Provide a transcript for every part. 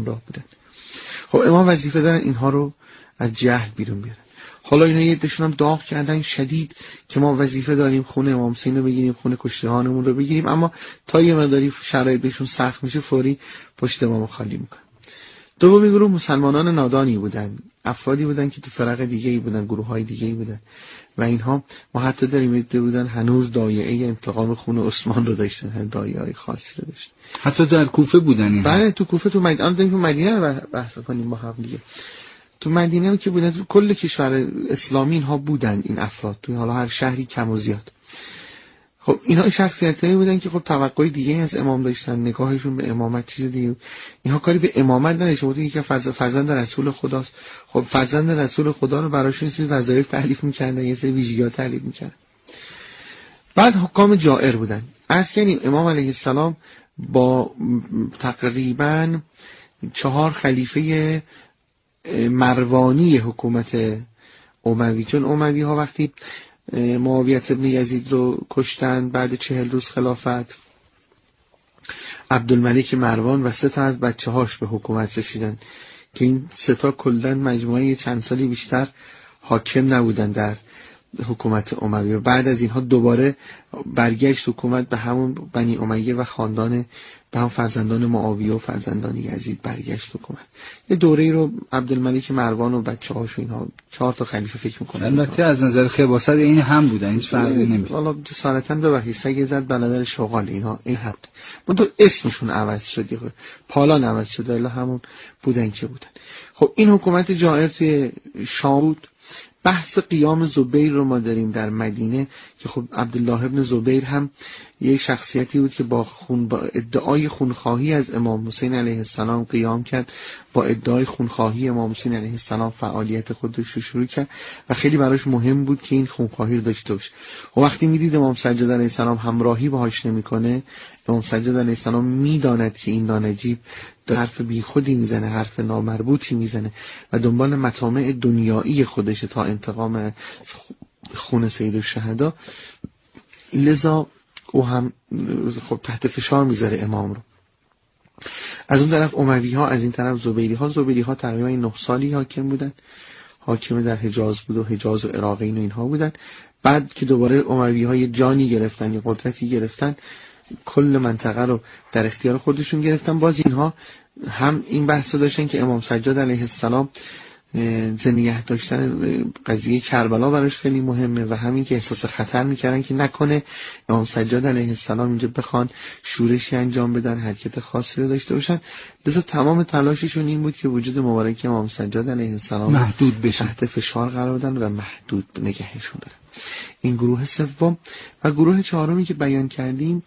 همراه بودن. خب امام وظیفه دارن اینها رو از جهل بیرون بیارن. حالا اینا یه دشون هم داغ کردن شدید که ما وظیفه داریم خون امام حسین رو بگیریم، خون کشته‌هامون رو بگیریم، اما تا یه مقداری شرایط بهشون سخت میشه فوری پشت امام خالی میکنن. دومی گروه مسلمانان نادانی بودن، افرادی بودن که تو فرق دیگه‌ای بودن، گروه‌های دیگه‌ای بودن و اینها ما حتی داریم ایده بودن هنوز دایعه انتقام خون عثمان رو داشتن، دایعه‌های خاصی رو داشتن. حتی در کوفه بودن اینها. بله تو کوفه، تو مدینه، تو مدینه رو بحث کنیم با هم دیگه. تو مدینه هم که بودن، تو کل کشور اسلامی اینها بودن، این افراد تو حالا هر شهری کم و زیاد. خب اینها شخصیتایی بودن که خب توقع دیگه از امام داشتن، نگاهشون به امامت چیز دیگه. اینها کاری به امامت نداشتن، بودن که فرزند رسول خداست. خب فرزند رسول خدا رو براشون چیز وظایف تعریف می‌کردن، یه سری ویژگی‌ها تعریف می‌کردن. بعد حکام جائر بودن. عرض کنیم امام علیه السلام با تقریباً 4 خلیفه مروانی حکومت اموی، چون اموی ها وقتی معاویه ابن یزید رو کشتن بعد 40 روز خلافت، عبدالملک مروان و 3 تا از بچه‌هاش به حکومت رسیدن که این 3 تا کلاً مجموعه چند سالی بیشتر حاکم نبودن در حکومت اموی. بعد از اینها دوباره برگشت حکومت به همون بنی امیه و خاندان، به هم فرزندان معاویه و فرزندان یزید برگشت حکومت. یه دوره‌ای رو عبدالملک مروان و بچه‌هاش اینها 4 تا خلیفه فکر می‌کنن. البته از نظر خباست این هم بودن، هیچ فرقی نمی‌کنه. والا جسارتاً ببخشید سگ زد بلادر شغال، اینها این هم بود. اسمشون عوض شد، پالان عوض شد، الا همون بودن که بودن. خب این حکومت جائر توی شام بود. بحث قیام زبیر رو ما داریم در مدینه که خب عبدالله ابن زبیر هم یک شخصیتی بود که با ادعای خونخواهی از امام حسین علیه السلام قیام کرد، با ادعای خونخواهی امام حسین علیه السلام فعالیت خودش رو شروع کرد و خیلی براش مهم بود که این خونخواهی رو داشته باشه. و وقتی میدید امام سجاد علیه السلام همراهی باهاش نمیکنه، امام سجاد علیه السلام میداند که این نانجیب حرف بی خودی میزنه، حرف نامربوطی میزنه و دنبال مطامع دنیایی خودشه تا انتقام خون سید الشهدا، لذا او هم خب تحت فشار میذاره امام رو. از اون طرف اموی ها، از این طرف زبیری ها تقریبا 9 سالی حاکم بودن، حاکم در حجاز بود و حجاز و عراقین و اینها بودن. بعد که دوباره اموی ها یه جانی گرفتن، یه قدرتی گرفتن، کل منطقه رو در اختیار خودشون گرفتن. باز اینها هم این بحث داشتن که امام سجاد علیه السلام نگه داشتن قضیه کربلا براش خیلی مهمه و همین که احساس خطر میکردن که نکنه امام سجاد علیه السلام اینجا بخوان شورشی انجام بدن، حرکت خاصی رو داشته باشن. لذا تمام تلاششون این بود که وجود مبارک امام سجاد علیه السلام محدود بشه، تحت فشار قرار بدن و محدود نگهشون دارن. این گروه سوم. و گروه چهارمی که بیان کردیم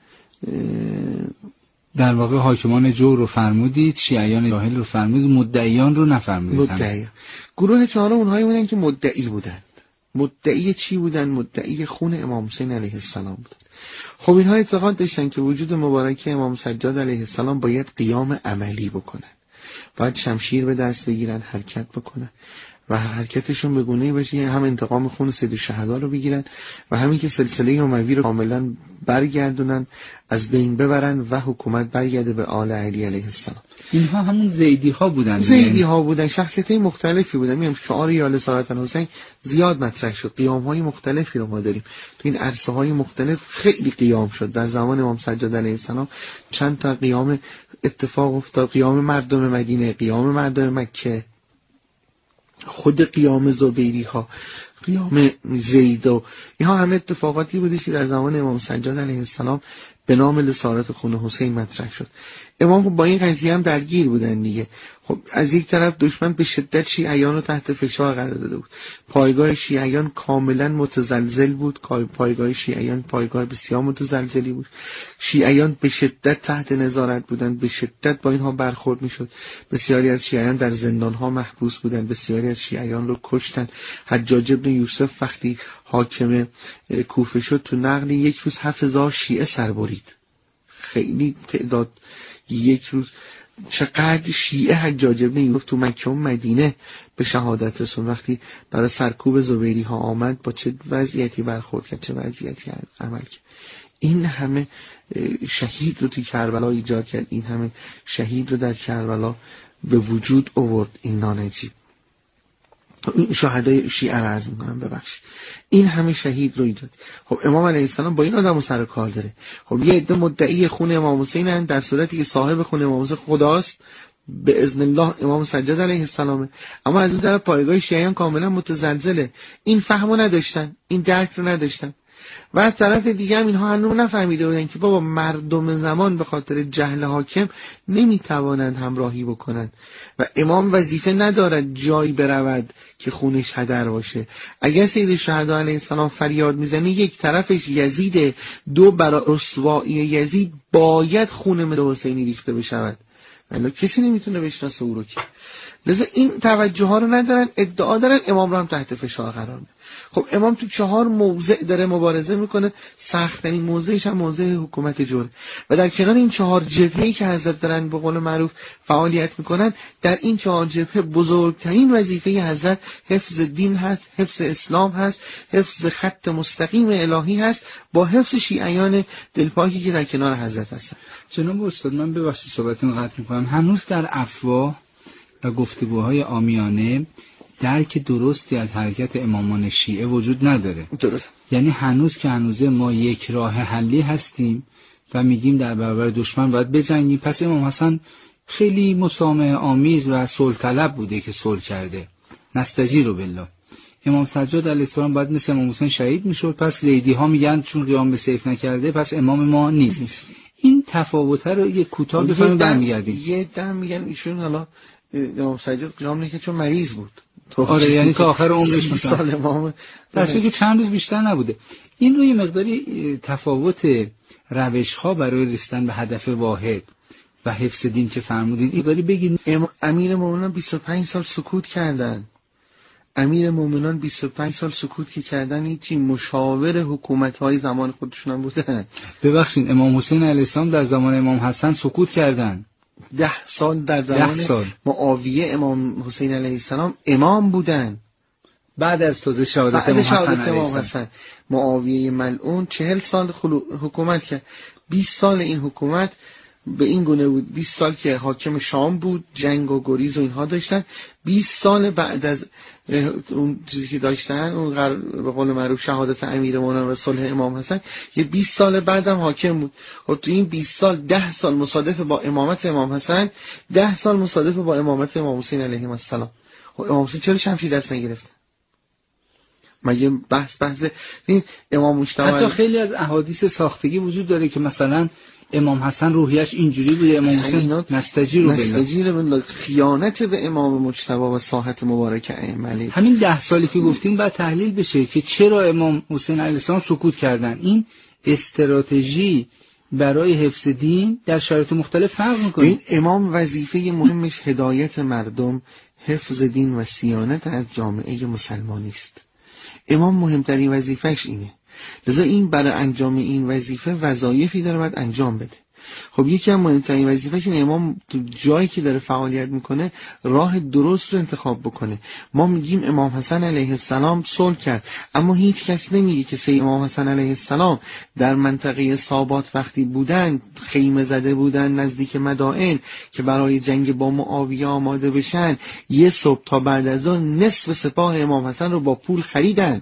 در واقع حاکمان جور رو فرمودید، شیعیان جاهل رو فرمودید، مدعیان رو نفرمودید. مدعی. گروه چهارم اونهایی بودن که مدعی بودن. مدعی چی بودن؟ مدعی خون امام حسین علیه السلام بودن. خب اینها اعتقاد داشتن که وجود مبارک امام سجاد علیه السلام باید قیام عملی بکنن، باید شمشیر به دست بگیرن، حرکت بکنن و حرکتشون به گونه‌ای باشه هم انتقام خون سید الشهدا رو بگیرن و همین که سلسله اموی رو کاملا برگردونن، از بین ببرن و حکومت برگرده به آل علی علیه السلام. اینها همون زیدی ها بودن. زیدی ها بودن، شخصیت‌های مختلفی بودن. میگم شعار یا لسارت حسین زیاد مطرح شد، قیام‌های مختلفی رو ما داریم تو این عرصه‌های مختلف. خیلی قیام شد در زمان امام سجاد علیه السلام، چند تا قیام اتفاق افتاد. قیام مردم مدینه، قیام مردم مکه، خود قیام زبیری ها، قیام زید و اینها همه اتفاقاتی بودی که در زمان امام سجاد علیه السلام به نام لسارت خون حسین مطرح شد. امام با این قضیه هم درگیر بودن دیگه. خب از یک طرف دشمن به شدت شیعیان رو تحت فشار قرار داده بود، پایگاه شیعیان کاملا متزلزل بود، پایگاه شیعیان پایگاه بسیار متزلزلی بود، شیعیان به شدت تحت نظارت بودن، به شدت با اینها برخورد میشد. بسیاری از شیعیان در زندانها محبوس بودن، بسیاری از شیعیان رو کشتن. حجاج ابن یوسف وقتی حاکم کوفه شد تو نقل یک روز 7000 شیعه سر برید. خیلی تعداد، یک روز چقدر شیعه حجاج ابن یوسف تو مکه و مدینه به شهادت رسون. وقتی برای سرکوب زبیری ها آمد با چه وضعیتی برخورد کرد، چه وضعیتی عمل کرد. این همه شهید رو توی کربلا ایجاد کرد، این همه شهید رو در کربلا به وجود آورد این نانجیب. این شهدای شیعه رو عرض میکنم، ببخشید. این همه شهید روی داد. خب امام علیه السلام با این آدمو سر کار داره. خب یه عده مدعی خون امام حسینن، در صورتی که صاحب خون امام حسین خداست به اذن الله امام سجاد علیه السلام، اما از اون طرف پایگاه شیعیان کاملا متزلزله. این فهمو نداشتن، این درک رو نداشتن. و از طرف دیگه هم اینها هنوز نفهمیده بودن که بابا مردم زمان به خاطر جهل حاکم نمیتوانند همراهی بکنند و امام وظیفه ندارد جایی برود که خونش هدر باشه. اگر سید شهدا علیه السلام فریاد میزنه یک طرفش یزید، دو برای رسوایی یزید باید خون امام حسینی ریخته بشود، ولی کسی نمیتونه بشناسه او رو که. لذا این توجه ها رو ندارن، ادعا دارن امام رو هم تحت فشار قرار میده. خب امام تو 4 موضع داره مبارزه میکنه، سخت‌ترین موضعش هم موضع حکومت جور و در کنار این 4 جبهه‌ای که حضرت دارن به قول معروف فعالیت میکنن، در این 4 جبهه بزرگترین وظیفه حضرت حفظ دین هست، حفظ اسلام هست، حفظ خط مستقیم الهی هست با حفظ شیعیان دلپاکی که در کنار حضرت هستن. جناب استاد من ببخشید صحبتتون قطع میکنم، هنوز در افواه و گفتگوهای عامیانه درک درستی از حرکت امامان شیعه وجود نداره. درست. یعنی هنوز که هنوزه ما یک راه حلی هستیم و میگیم در برابر دشمن باید بجنگیم، پس امام حسن خیلی مسامحه آمیز و صلح طلب بوده که صلح کرده. نستجیر بالله. امام سجاد علیه السلام باید مثل امام حسین شهید میشد، پس لیدی ها میگن چون قیام به سیف نکرده پس امام ما نیست. این تفاوت رو یک کوتاه بفهمیم برمیگردیم. یه دم میگن ایشون حالا امام سجاد قیام نکرد چون مریض بود. آره یعنی تا آخر عمرش سال امام در صورتی که چند روز بیشتر نبوده. این روی مقداری تفاوت روش‌ها برای رسیدن به هدف واحد و حفظ دین که فرمودید این داری بگید. امیر مومنان 25 سال سکوت کردن. امیر مومنان 25 سال سکوت که کردن، هیچی مشاور حکومت‌های زمان خودشون هم بودن. ببخشید امام حسین علیه السلام در زمان امام حسن سکوت کردن. 10 سال در زمان معاویه امام حسین علیه السلام امام بودن. بعد از تازه شهادت امام حسن معاویه ملعون 40 سال حکومت کرد. 20 سال این حکومت به این گونه بود، 20 سال که حاکم شام بود، جنگ و گریز و اینها داشتن. 20 سال بعد از اون چیزی که داشتن، اون به قول معروف شهادت امیرالمومنین و صلح امام حسن، یه 20 سال بعدم حاکم بود. و تو این 20 سال 10 سال مصادف با امامت امام حسن، 10 سال مصادف با امامت امام حسین علیه السلام. امام حسین چرا شمشیر دست نگرفت؟ مگه بحث این امام مجتبی حتی خیلی از احادیث ساختگی وجود داره که مثلا امام حسن روحیش اینجوری بوده، امام حسین نستجیر بالله، خیانت به امام مجتبی و ساحت مبارک ائمه. همین 10 سالی که گفتیم بعد تحلیل بشه که چرا امام حسین علیه السلام سکوت کردن. این استراتژی برای حفظ دین در شرایط مختلف فرق میکنه. این امام وظیفه مهمش هدایت مردم، حفظ دین و صیانت از جامعه مسلمانی است. امام مهمترین وظیفهش اینه. لذا این برای انجام این وظیفه وظایفی داره باید انجام بده. خب یکی از مهمترین وظیفه‌ش اینه امام تو جایی که داره فعالیت میکنه راه درست رو انتخاب بکنه. ما میگیم امام حسن علیه السلام صلح کرد، اما هیچ کس نمیگه که سید امام حسن علیه السلام در منطقه سابات وقتی بودن، خیمه زده بودن نزدیک مدائن که برای جنگ با معاویه آماده بشن، یه صبح تا بعد از اون نصف سپاه امام حسن رو با پول خریدن.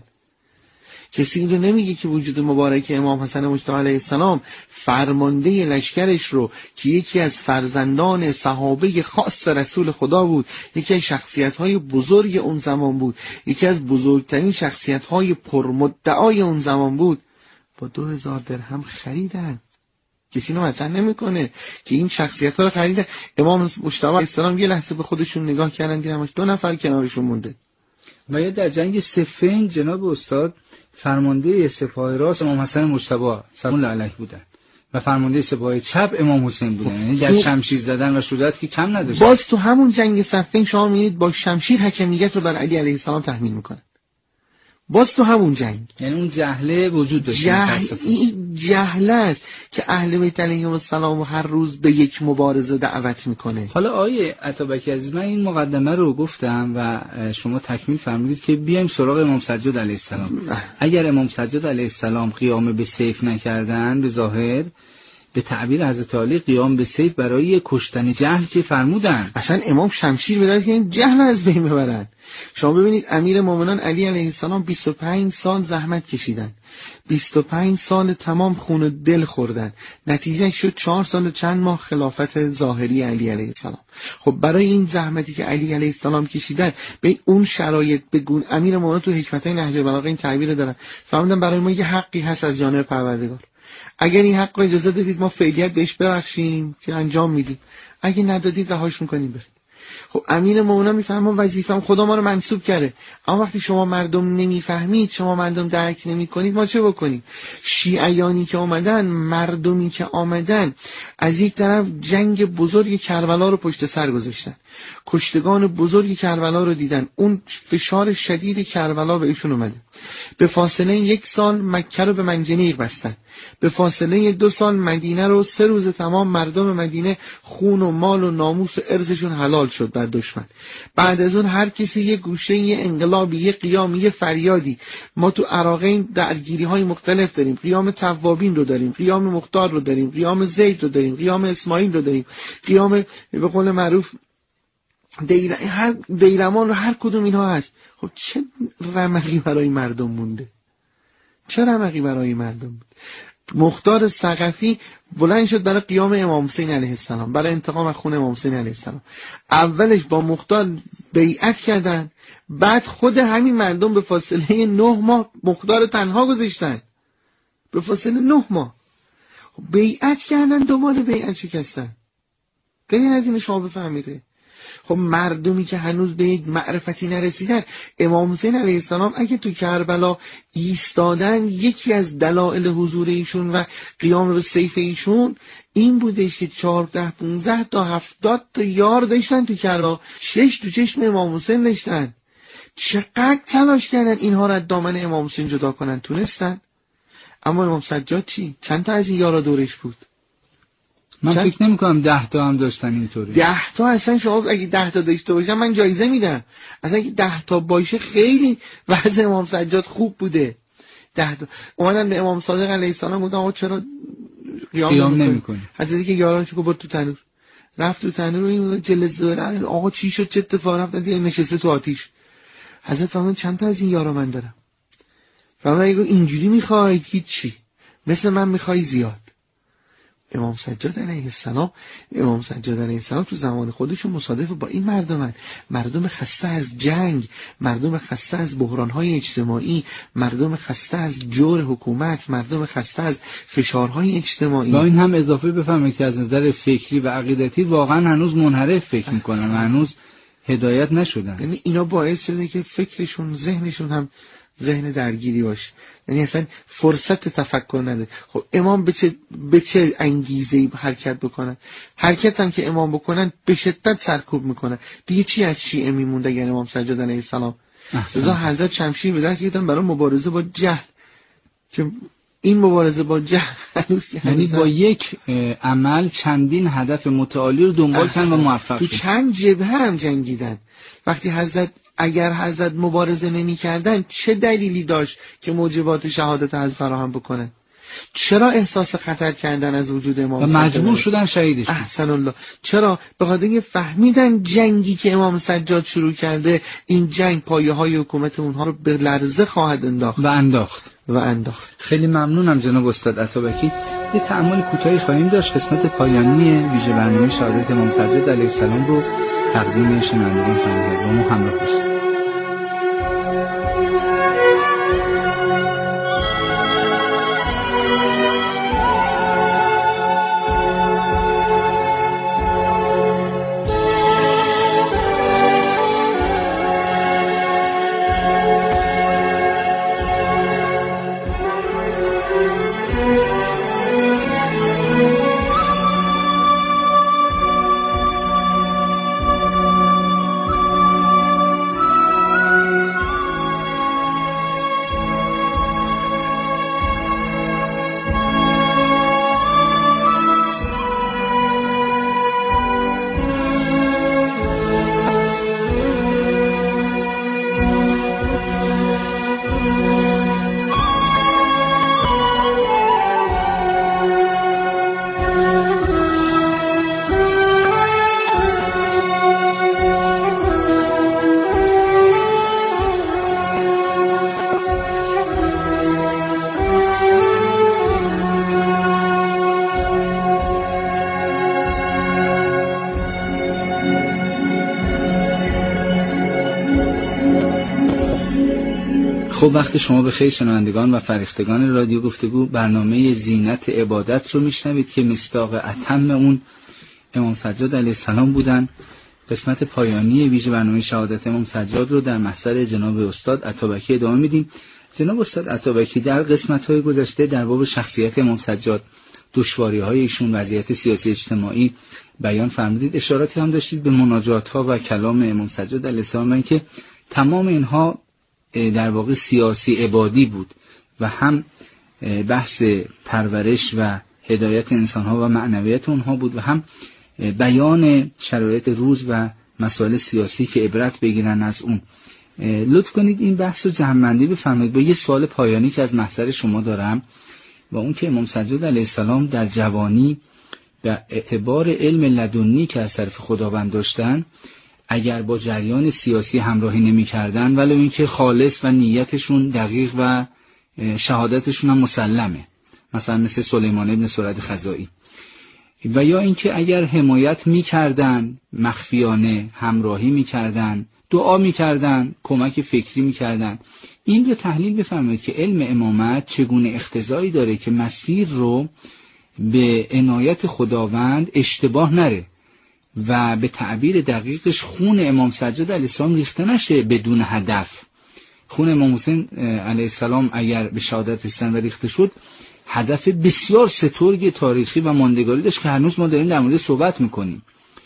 کسی این رو نمیگه که وجود مبارک امام حسن مجتبی علیه السلام فرمانده لشکرش رو که یکی از فرزندان صحابه خاص رسول خدا بود، یکی از شخصیت‌های بزرگ اون زمان بود، یکی از بزرگترین شخصیت‌های پرمدعای اون زمان بود، با 2000 درهم خریدن. کسی اینو مطرح نمیکنه که این شخصیت‌ها رو خریدن. امام مجتبی علیه السلام یه لحظه به خودشون نگاه کردن دیدن 2 نفر کنارشون مونده. و یا در جنگ صفین جناب استاد فرمانده سپاه راست امام حسن مجتبی سلام الله علیه بودن و فرمانده سپاه چپ امام حسین بودن. یعنی در شمشیر زدن و شجاعت که کم نداشت. باز تو همون جنگ صفین شما می‌بینید با شمشیر حکمیت رو بر علی علیه السلام تحمیل میکنن. باز تو همون جنگ، یعنی اون جهله وجود داشت. این جهله است که اهل بیت علیهم السلام هر روز به یک مبارزه دعوت میکنه. حالا آیه عطابکی عزیز، من این مقدمه رو گفتم و شما تکمیل فرمودید که بیایم سراغ امام سجاد علیه السلام. اگر امام سجاد علیه السلام قیام به سیف نکردن به ظاهر، به تعبیر حضرت علی قیام به سیف برای کشتن جهل که فرمودن. اصلا امام شمشیر به دست که این جهل از بین ببرن. شما ببینید امیر مومنان علی علیه السلام 25 سال زحمت کشیدن، 25 سال تمام خون دل خوردن، نتیجه شد 4 سال و چند ماه خلافت ظاهری علی علیه السلام. خب برای این زحمتی که علی علیه السلام کشیدن به اون شرایط بگون، امیر مومنان تو حکمتای نهج البلاغه این تعبیر دارن، فهمیدن برای ما یه حقی هست از جانب پروردگار، اگر این حق رو اجازه دادید ما فعلیت بهش ببخشیم که انجام میدیم، اگه ندادید رهاش میکنیم بریم. خب امیر مومنان میفهمه وظیفه‌ام خدا ما رو منصوب کرده، اما وقتی شما مردم نمیفهمید، شما مردم درک نمیکنید، ما چه بکنیم؟ شیعیانی که آمدن، مردمی که آمدن، از یک طرف جنگ بزرگ کربلا رو پشت سر گذاشتن، کشتگان بزرگ کربلا رو دیدن، اون فشار شدید کربلا به ایشون اومده، به فاصله 1 سال مکه رو به منجنیق بستن، به فاصله 2 سال مدینه رو 3 روز تمام مردم مدینه خون و مال و ناموس و ارزشون حلال شد بر دشمن. بعد از اون هر کسی یه گوشه، یه انقلابی، یه قیامی، یه فریادی. ما تو عراقین درگیری های مختلف داریم، قیام توابین رو داریم، قیام مختار رو داریم، قیام زید رو داریم، قیام اسماعیل رو داریم، قیام به قول معروف دیرمان رو، هر کدوم اینها هست. خب چه رمقی برای مردم مونده؟ چه رمقی برای مردم بود؟ مختار ثقفی بلند شد برای قیام امام حسین علیه السلام، برای انتقام از خون امام حسین علیه السلام. اولش با مختار بیعت کردن، بعد خود همین مردم به فاصله 9 ماه مختار تنها گذاشتن، به فاصله 9 ماه بیعت کردن، دوباره بیعت شکستن. غیر از این شما بفهمیده. خب مردمی که هنوز به یک معرفتی نرسیدن، امام حسین علیه السلام اگه تو کربلا ایستادن، یکی از دلایل حضور ایشون و قیام به سیف ایشون این بودش که 14 15 تا 70 تا یار داشتن تو کربلا، 6 تو چشم امام حسین داشتن. چقدر تلاش کردن اینها را از دامن امام حسین جدا کنن، تونستن. اما امام سجاد چی؟ چند تا از این یارا دورش بود؟ من فکر نمی کنم 10 تا هم داشتن اینطوری. 10 تا اصلا شما اگه 10 تا داشته باشن من جایزه میدم. اصلا اگه 10 تا باشه خیلی وضع امام سجاد خوب بوده. 10 تا اومدن به امام صادق علیه السلام گفتن آقا چرا قیام نمی‌کنی؟ حضرتی که یارانشو برد تو تنور، رفت تو تنور، این جلزه آقا چی شد، چه اتفاقی افتاد؟ این نشسته تو آتیش. حضرت فرمود چند تا از این یارا من دارم. فرمود اگه اینجوری می‌خوای هیچی، مثل من می‌خوای زیاد. امام سجاد علیه السلام تو زمان خودشون مصادف با این مردم خسته از جنگ، مردم خسته از بحران‌های اجتماعی، مردم خسته از جور حکومت، مردم خسته از فشارهای اجتماعی. با این هم اضافه بفهمید که از نظر فکری و عقیدتی واقعا هنوز منحرف فکر میکنن و هنوز هدایت نشدن. یعنی اینا باعث شده که فکرشون، ذهنشون هم ذهن درگیری باشه، یعنی اصلا فرصت تفکر نده. خب امام به چه انگیزه‌ای حرکت بکنن؟ حرکت هم که امام بکنن به شدت سرکوب میکنن. دیگه چی از شیعه میمونده اگر امام سجاد علیه السلام؟ رضا حضرت شمشیر به دست گرفتن برای مبارزه با جهل، که این مبارزه با جهل یعنی با یک عمل چندین هدف متعالی رو دنبال کردن و موفق شدن. تو چند جبهه هم جنگیدن. وقتی اگر حضرت مبارزه نمی کردن چه دلیلی داشت که موجبات شهادت از فراهم بکنه؟ چرا احساس خطر کردن از وجود امام و مجبور شدن شهیدش کنن؟ احسن الله. چرا؟ به خاطر اینکه فهمیدن جنگی که امام سجاد شروع کرده، این جنگ پایه‌های حکومت اونها رو به لرزه خواهد انداخت و انداخت. خیلی ممنونم جناب استاد عطابکی. یه تأمل کوتاهی خواهیم داشت. قسمت پایانی ویژه برنامه شهادت امام سجاد علیه السلام رو تقدیم شنوندگان خواهیم کرد. با ما همراه باشید. خب وقت شما بخیر شنوندگان و فرشتگان رادیو گفتگو، برنامه زینت عبادت رو میشنوید که مصداق اتم اون امام سجاد علیه السلام بودن. قسمت پایانی ویژه برنامه شهادت امام سجاد رو در محضر جناب استاد عطابکی ادامه میدیم. جناب استاد عطابکی در قسمت‌های گذشته در باب شخصیت امام سجاد، دشواری‌های ایشون، وضعیت سیاسی اجتماعی بیان فرمودید. اشاراتی هم داشتید به مناجات‌ها و کلام امام سجاد علیه السلام که تمام اینها در واقع سیاسی عبادی بود و هم بحث پرورش و هدایت انسان‌ها و معنویت اونها بود و هم بیان شرایط روز و مسائل سیاسی که عبرت بگیرن از اون. لطف کنید این بحث رو جمع‌بندی بفرمایید با یه سوال پایانی که از محضر شما دارم، و اون که امام سجاد علیه السلام در جوانی به اعتبار علم لدنی که از طرف خداوند داشتن، اگر با جریان سیاسی همراهی نمی کردن، ولی اینکه خالص و نیتشون دقیق و شهادتشون هم مسلمه، مثلا مثل سلیمان ابن سرد خزائی، و یا اینکه اگر حمایت می کردن، مخفیانه همراهی می کردن، دعا می کردن، کمک فکری می کردن، این رو تحلیل بفرمایید که علم امامت چگونه اقتضایی داره که مسیر رو به عنایت خداوند اشتباه نره و به تعبیر دقیقش خون امام سجاد علیه السلام ریخته نشه بدون هدف. خون امام حسین علیه السلام اگر به شهادت رسیدن و ریخته شد، هدف بسیار سترگ تاریخی و ماندگاری داشت که هنوز ما داریم در مورد صحبت میکنیم.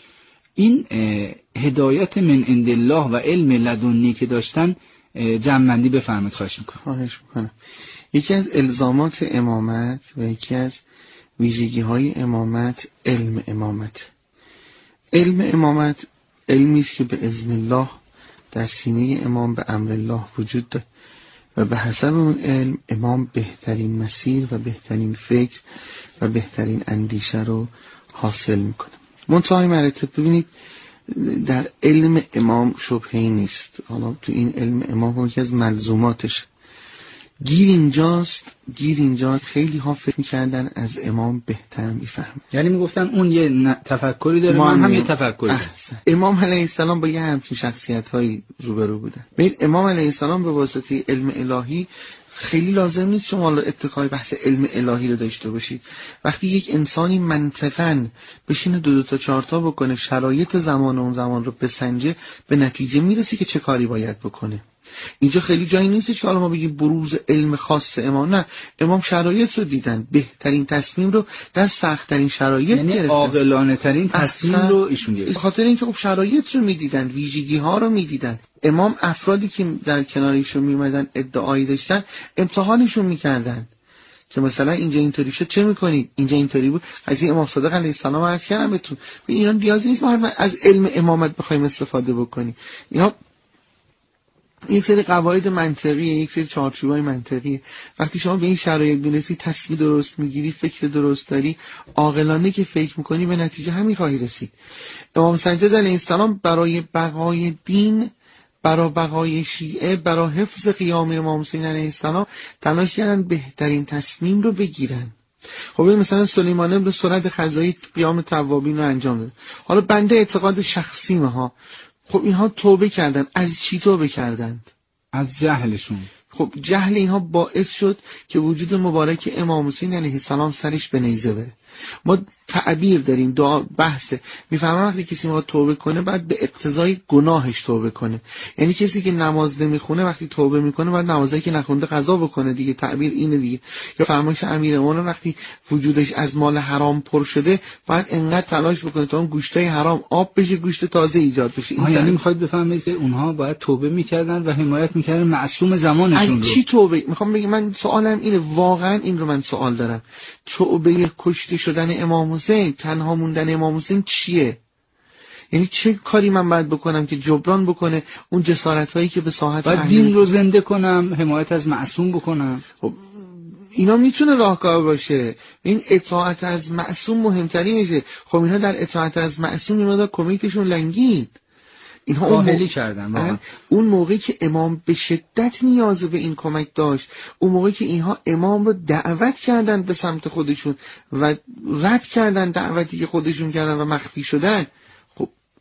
این هدایت من عند الله و علم لدنی که داشتن جمع‌بندی بفرمایید خواهش میکنم. خواهش میکنم. یکی از الزامات امامت و یکی از ویژگی‌های امامت علم امامت. علم امامت علمی است که به اذن الله در سینه امام به امر الله وجود داره و به حسب اون علم امام بهترین مسیر و بهترین فکر و بهترین اندیشه رو حاصل میکنه. منتهای مراتب ببینید در علم امام شبهه‌ای نیست. حالا تو این علم امام یکی از ملزوماتش گیر اینجاست خیلی ها فکر میکردن از امام بهتر میفهمن، یعنی میگفتن اون یه تفکری داره، من هم یه تفکری دارم. امام علیه السلام با یه همچین شخصیت هایی روبرو بودن. ببین امام علیه السلام به واسطه علم الهی خیلی لازم نیست شما اتکای بحث علم الهی رو داشته باشید. وقتی یک انسانی منطقاً بشینه دو تا چهار تا بکنه، شرایط زمان اون زمان رو بسنجه، به نتیجه میرسی که چه کاری باید بکنه. اینجا خیلی جایی نیستش که حالا ما بگیم بروز علم خاص امام، نه، امام شرایط رو دیدن، بهترین تصمیم رو در سخت‌ترین شرایط گرفتن، یعنی عاقلانه ترین تصمیم رو ایشون گرفتن. به خاطر اینکه خب شرایط رو میدیدن، ویژگی ها رو میدیدن. امام افرادی که در کنارشون میومدن ادعایی داشتن امتحانشون میکردن که مثلا اینجا اینطوری شد چه میکنید، اینجا اینطوری بود. قضیه امام صادق علیه السلام عرض کردم بهتون، اینا نیازی نیست ما از علم امامت بخوایم استفاده بکنیم. اینا یک سری قواعد منطقیه، یک سری چارچوبای منطقیه. وقتی شما به این شرایط میرسی، تصمیم درست میگیری، فکر درست داری، عاقلانه که فکر میکنی، به نتیجه همین خواهی رسید. امام سجاد علیه السلام برای بقای دین، برای بقای شیعه، برای حفظ قیام امام حسین علیه السلام تلاش کردن بهترین تصمیم رو بگیرن. خب مثلا سلیمان ابن سرد خزائی قیام توابین رو انجام داد. حالا بنده اعتقاد شخصی ها، خب اینها توبه کردن. از چی توبه کردند؟ از جهلشون. خب جهل اینها باعث شد که وجود مبارک امام حسین علیه السلام سرش به نیزه بره. ما تعبیر داریم، دعا بحثه، میفهمم وقتی کسی ما توبه کنه بعد به اقتضای گناهش توبه کنه. یعنی کسی که نماز نمیخونه وقتی توبه میکنه بعد نمازی که نخونده قضا بکنه دیگه، تعبیر اینه دیگه. یا فرمایش امیرالمومنین وقتی وجودش از مال حرام پر شده باید انقدر تلاش بکنه تا اون گوشتای حرام آب بشه، گوشت تازه ایجاد بشه. این یعنی میخواید بفهمید که اونها باید توبه میکردن و حمایت میکردن معصوم زمانشون رو. از چی توبه؟ میخوام بگم من سوالم اینه، واقعا این رو من سوال دارم، توبه کشته شدن امام حسین، تنها موندن امام حسین چیه؟ یعنی چه کاری من باید بکنم که جبران بکنه اون جسارت هایی که به ساحت باید دین رو زنده کنم، حمایت از معصوم بکنم؟ خب اینا میتونه راهکار باشه. این اطاعت از معصوم مهمترینشه. خب اینا در اطاعت از معصوم اینا در کمیتشون لنگید، اینها کاهلی کردن. اون موقعی که امام به شدت نیاز به این کمک داشت، اون موقعی که اینها امام رو دعوت کردن به سمت خودشون و رد کردن دعوتی که خودشون کردن و مخفی شدن، خب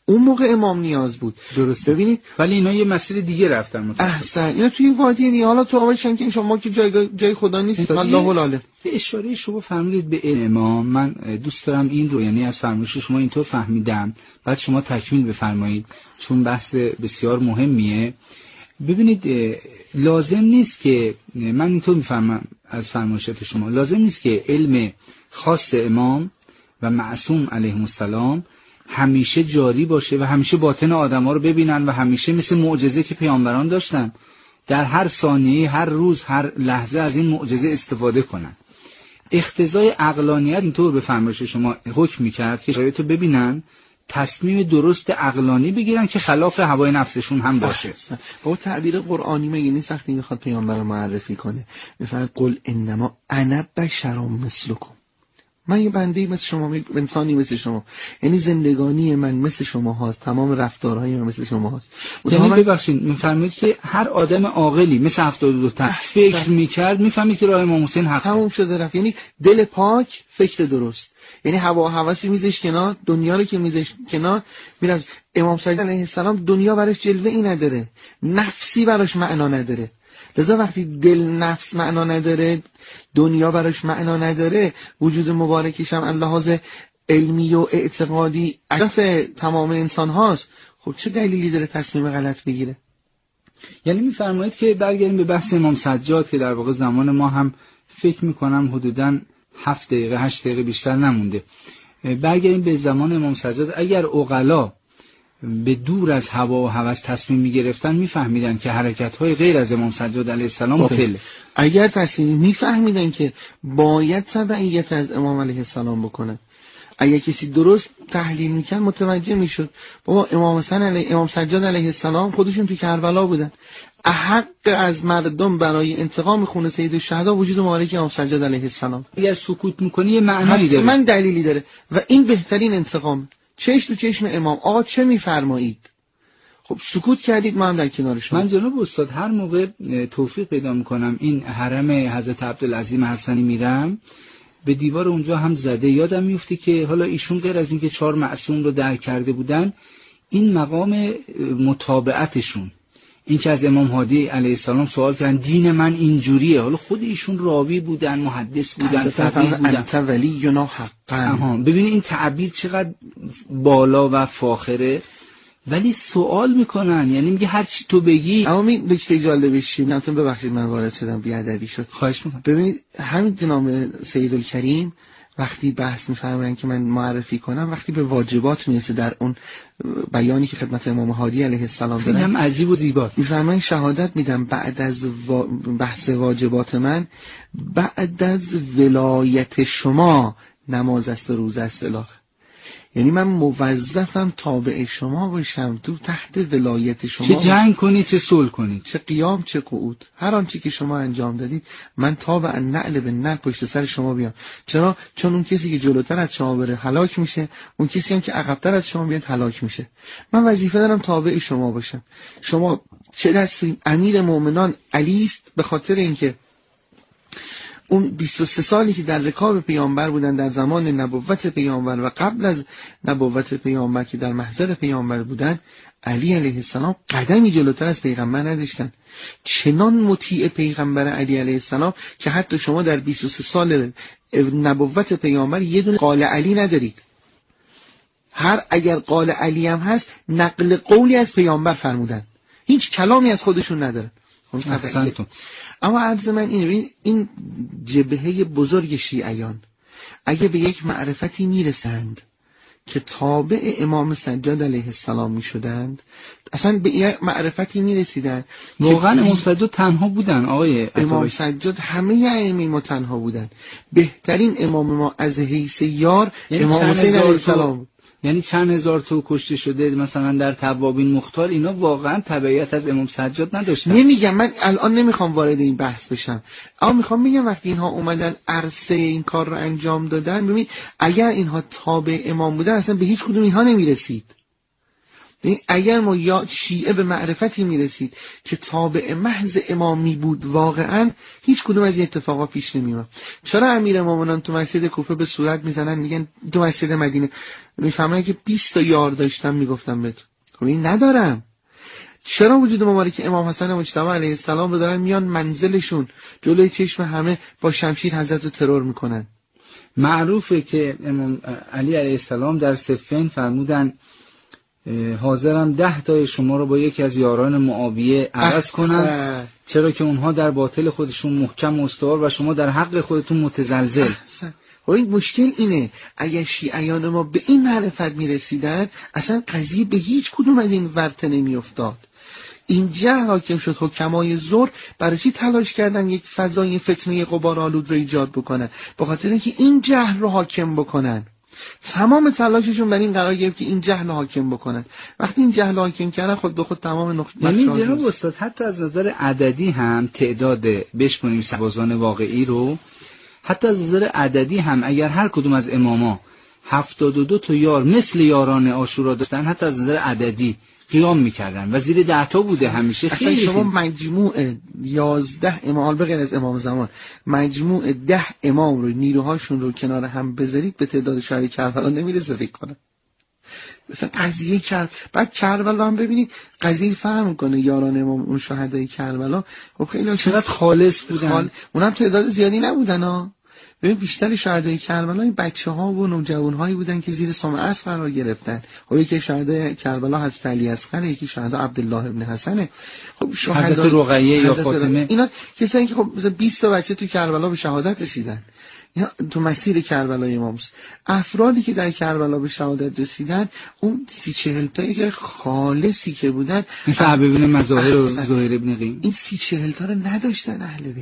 اون موقع امام نیاز بود. درسته. ببینید ولی اینا یه مسیر دیگه رفتن. احسن. اینا توی وادی نی، حالا تو آمدشن که شما که جای خدا نیست. الله العالی. به اشاره شما فرمودید به امام، من دوست دارم این رو، یعنی از فرمایش شما اینطور فهمیدم، بعد شما تکمیل بفرمایید چون بحث بسیار مهمیه. ببینید لازم نیست که، من اینطور میفهمم از فرمایشات شما، لازم نیست که علم خاص امام و معصوم علیهم السلام همیشه جاری باشه و همیشه باطن آدم‌ها رو ببینن و همیشه مثل معجزه که پیامبران داشتن در هر ثانیه، هر روز، هر لحظه از این معجزه استفاده کنن. اقتضای عقلانیت اینطور به فرمایش شما حکم می‌کرد که شرایطو ببینن، تصمیم درست عقلانی بگیرن که خلاف هوای نفسشون هم باشه. با تعبیر قرآنی مگه نیست وقتی میخواد پیامبر رو معرفی کنه میفرماید قل انما انا بشر مثلکم، من یه بنده‌ای مثل شما، انسانی مثل شما، یعنی زندگانی من مثل شما هاست، تمام رفتارهای من مثل شما هاست. یعنی ببخشید میفرمایید که هر آدم عاقلی مثل 72 تا فکر میکرد میفهمید که راه امام حسین حق تموم شده رفت. یعنی دل پاک، فکر درست، یعنی هوا و هوسی میذاش کنار، دنیا رو که میذاش کنار، میرم امام صادق علیه السلام دنیا براش جلوه ای نداره، نفسی براش معنا نداره. لذا وقتی دل نفس معنا نداره، دنیا براش معنا نداره، وجود مبارکش هم لحاظ علمی و اعتقادی هدف تمام انسان هاست، خب چه دلیلی داره تصمیم غلط بگیره؟ یعنی میفرمایید که برگردیم به بحث امام سجاد که در واقع زمان ما هم فکر میکنم حدوداً 7 دقیقه 8 دقیقه بیشتر نمونده، برگردیم به زمان امام سجاد. اگر عقلا به دور از هوا و هوس تصمیم میگرفتن میفهمیدن که حرکت‌های غیر از امام سجاد علیه السلام باطله. اگر تصمیم میفهمیدن که باید تبعیت از امام علیه السلام بکنن، اگر کسی درست تحلیل میکرد متوجه میشد بابا امام سجاد علیه السلام خودشون تو کربلا بودن، احق از مردم برای انتقام خون سید الشهدا وجود مبارک امام سجاد علیه السلام. اگر سکوت میکنی یه معنایی داره، من دلیلی داره و این بهترین انتقام. چشم تو چشم امام، آقا چه میفرمایید؟ خب سکوت کردید، ما هم در کنار شما. من جناب استاد هر موقع توفیق پیدا میکنم این حرم حضرت عبدالعظیم حسنی میرم، به دیوار اونجا هم زده، یادم میفته که حالا ایشون غیر از اینکه 4 معصوم رو درک کرده بودن، این مقام متابعتشون، این که از امام هادی علیه السلام سوال کردن دین من اینجوریه، حالا خود ایشون راوی بودن، محدث بودن، فقیه بودن، انت ولینا حقا. ببینید این تعبیر چقدر بالا و فاخره، ولی سوال میکنن، یعنی میگه هر چی تو بگی. اما این نکته جالبش چیه؟ نمیتونم، ببخشید من وارد شدم، بیادبی شد، خواهش میکنم. ببینید همین جناب سیدالکریم وقتی بحث می‌فرماین که من معرفی کنم، وقتی به واجبات میرسه در اون بیانی که خدمت امام هادی علیه السلام دارن، هم عجیب و زیباست. می‌فرماین شهادت میدم بعد از بحث واجبات من، بعد از ولایت شما نماز است و روزه است الاخر. یعنی من موظفم تابع شما باشم، تو تحت ولایت شما، چه جنگ کنید چه صلح کنید، چه قیام چه قعود، هر آنچه که شما انجام دادید من تابع نعل به نعل پشت سر شما بیام. چرا؟ چون اون کسی که جلوتر از شما بره هلاک میشه، اون کسی هم که عقب‌تر از شما بیاد هلاک میشه. من وظیفه دارم تابع شما باشم. شما چه دستین؟ امیر مومنان علی است، به خاطر اینکه اون 23 سالی که در رکاب پیامبر بودن در زمان نبوت پیامبر و قبل از نبوت پیامبر که در محضر پیامبر بودن، علی علیه السلام قدمی جلوتر از پیغمبر نداشتن. چنان مطیع پیغمبر علی علیه السلام که حتی شما در 23 سال نبوت پیامبر یه دونه قال علی ندارید. هر اگر قال علی هم هست نقل قولی از پیامبر فرمودن، هیچ کلامی از خودشون ندارن. اما عرض من این جبهه بزرگ شیعیان اگه به یک معرفتی میرسند که تابع امام سجاد علیه السلام میشدند، اصلا به یک معرفتی میرسیدن واقعا امام سجاد تنها بودن. آقای امام سجاد همه ائمه ما تنها بودن. بهترین امام ما از حیث یار امام حسین علیه السلام، یعنی چند هزار تا کشته شده مثلا در توابین مختار، اینا واقعا تبعیت از امام سجاد نداشتن. نمیگم، من الان نمیخوام وارد این بحث بشم، اما میخوام بگم وقتی اینها اومدن عرصه این کار رو انجام دادن، ببین اگر اینها تابع امام بودن اصلا به هیچ کدوم اینها نمیرسید. اگر ما یا شیعه به معرفتی میرسید که تابع محض امامی بود واقعا، هیچ کدوم از این اتفاقا پیش نمیاد. چرا امیرالمومنین تو مسجد کوفه به صورت میزنن میگن تو مسجد مدینه میفهمن که 20 تا یار داشتم میگفتم بهتون؟ خب این ندارم. چرا وجود مبارک امام حسن مجتبی علیه السلام رو دارن میان منزلشون جلوی چشم همه با شمشیر حضرت رو ترور میکنن؟ معروفه که امام علی علیه السلام در صفین فرمودن حاضرم 10 تای شما رو با یکی از یاران معاویه عوض کنم، چرا که اونها در باطل خودشون محکم و استوار و شما در حق خودتون متزلزل. و این مشکل اینه، اگر شیعیان ما به این معرفت میرسیدن اصلا قضیه به هیچ کدوم از این ورطه نمیافتاد. این جهل حاکم شد. حکمای زور برای چی تلاش کردن یک فضای فتنه غبارآلود رو ایجاد بکنن؟ به خاطر اینکه این جهل رو حاکم بکنن. تمام تلاششون بر این قرار گرفت که این جهل حاکم بکنن. وقتی این جهل حاکم کردن خود به خود تمام نقطه یعنی جناب استاد حتی از نظر عددی هم تعداد بشکنیم سربازان واقعی رو، حتی از نظر عددی هم اگر هر کدوم از اماما 72 تا یار مثل یاران عاشورا داشتن، حتی از نظر عددی قیام میکردن و زیر 10 تا بوده همیشه. اصلا خیلی شما مجموع 11 امام به غیر از امام زمان، مجموع 10 امام رو نیروهاشون رو کنار هم بذارید به تعداد شهدای کربلا نمیرسه فکر کنم. مثلا قضیه بعد کربلا هم ببینید قضیه فهم کنه یاران امام اون شهدای کربلا خب خیلی چقدر خالص بودن. اونم تعداد زیادی نبودن ها. ببین بیشتر شهدای کربلا این بچه‌ها و نوجوان‌هایی بودن که زیر سم اسب قرار گرفتن. خب یکی شهدای کربلا حضرت علی اصغر، یکی شهدا عبدالله ابن حسن، خب حضرت رقیه یا فاطمه، اینا کسایی که خب مثلا 20 تا بچه تو کربلا به شهادت رسیدن. اینا تو مسیر کربلای امام. افرادی که در کربلا به شهادت رسیدن اون 30-40 تایی که خالصی که بودن، مثل ابن مظاهر و زهیر ابن قیم، این 30-40 تا رو نداشتن اهل بیت.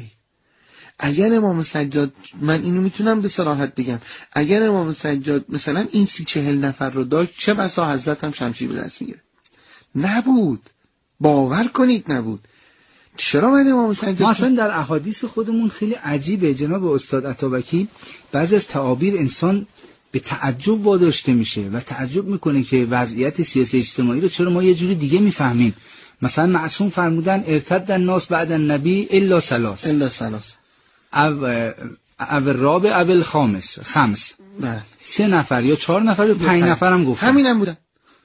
اگر امام سجاد، من اینو میتونم به صراحت بگم، اگر امام سجاد مثلا این 30-40 نفر رو داشت، چه بسا حضرت هم شمشیر به دست میگیره. نبود، باور کنید نبود. چرا باید امام سجاد؟ ما اصلا در احادیث خودمون خیلی عجیبه جناب استاد عطابکی، بعضی از تعابیر انسان به تعجب واداشته میشه و تعجب میکنه که وضعیت سیاسی اجتماعی رو چرا ما یه جوری دیگه میفهمیم. مثلا معصوم فرمودن ارتد الناس بعد النبی الا ثلاث، او رابع او الخامس، خمس، 3 نفر یا 4 نفر یا 5 نفر هم گفتن، همینم بودن،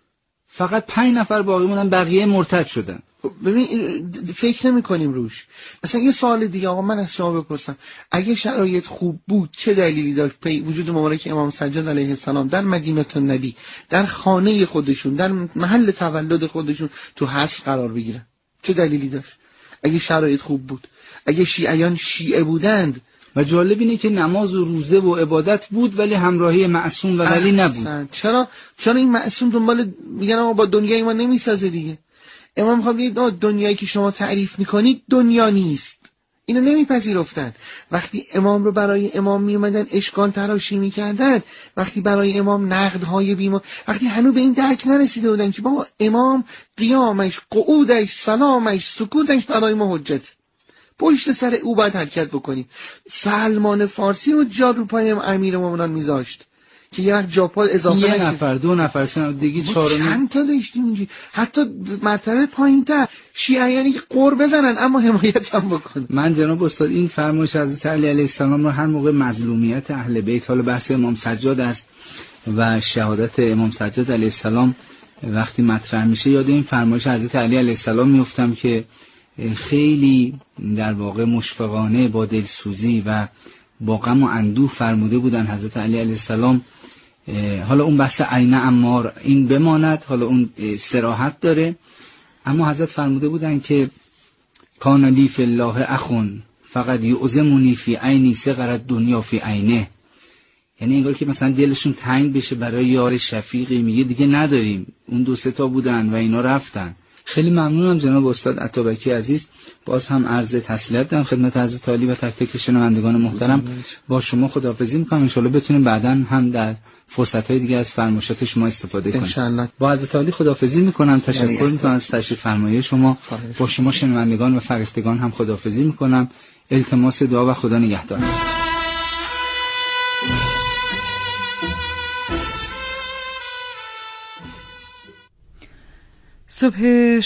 فقط 5 نفر باقی موندن، بقیه مرتد شدن. ببین فکر نمی‌کنیم روش. اصلا یه سوال دیگه آقا من از شما بپرسم، اگه شرایط خوب بود چه دلیلی داشت وجود مبارک امام سجاد علیه السلام در مدینه النبی، در خانه خودشون، در محل تولد خودشون تو حصر قرار بگیرن؟ چه دلیلی داشت اگه شرایط خوب بود؟ اگه شیعیان شیعه بودند؟ و جالب اینه که نماز و روزه و عبادت بود ولی همراهی معصوم و ولی نبود. چرا این معصوم دنبال میگن آقا با دنیای ما نمیسازه دیگه. امام میخواد بگه دنیایی که شما تعریف میکنید دنیا نیست. اینو نمیپذیرفتن. وقتی امام رو برای امام میومدن اشکال تراشی میکردن، وقتی برای امام نقدهای بیما، وقتی هنوز به این درک نرسیده بودن که بابا امام قیامش، قعودش، سلامش، سکوتش برای ما حجت، پشت سر او باید حرکت بکنیم. سلمان فارسی رو جا رو پای امیرالمومنین میذاشت که یه وقت جاپال اضافه نشه. 1 نفر 2 نفر 3 دیگه 4 چند تا داشتیم اینجوری، حتی مرتبه پایین‌تر شیعیانی که قر بزنن اما حمایت هم بکنن. من جناب استاد این فرمایش حضرت علی علیه السلام رو هر موقع مظلومیت اهل بیت، حالا بحث امام سجاد است و شهادت امام سجاد علیه السلام وقتی مطرح میشه، یاد این فرمایش حضرت علی علیه السلام میافتم که خیلی در واقع مشفقانه با دلسوزی و با غم و اندوه فرموده بودن حضرت علی علیه السلام. حالا اون بحث عین عمار این بماند، حالا اون صراحت داره، اما حضرت فرموده بودن که کان لی فی الله اخون فقط یعظمنی فی عینی صغر الدنیا فی عینه. یعنی انگار که مثلا دلشون تنگ بشه برای یار شفیقی، میگه دیگه نداریم، اون 2-3 تا بودن و اینا رفتن. خیلی ممنونم جناب استاد عطابکی عزیز. باز هم عرض تسلیت دارم خدمت حضرت عالی و تک تک شنوندگان محترم. با شما خداحافظی میکنم، ان شاءالله بتونیم بعداً هم در فرصت‌های دیگه از فرمایشات شما استفاده کنیم. انشالله. با حضرت عالی خداحافظی میکنم، تشکر میکنم از تشریف فرمایی شما. با شما شنوندگان و فرشتگان هم خداحافظی میکنم. التماس دعا و خدا نگهدار. صبح